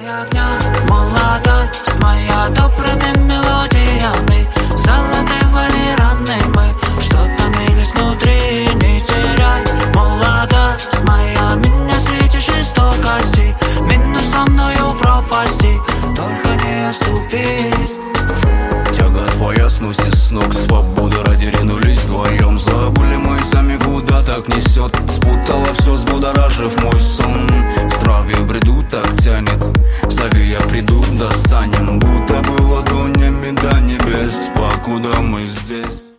огня. Молодость моя добрыми мелодиями, золотой валеранной мы что-то мились внутри, не теряй. Молодость моя, меня среди жестокости, меня со мною пропасти, только не оступись. Тяга твоя сносит с ног, свободы ради ринулись вдвоем. Забыли мы сами, куда так несет, спутала все, взбудоражив мой сон. Здравие в бреду так тянет, зови, я приду, достанем. Будто было до неба до небес, покуда мы здесь.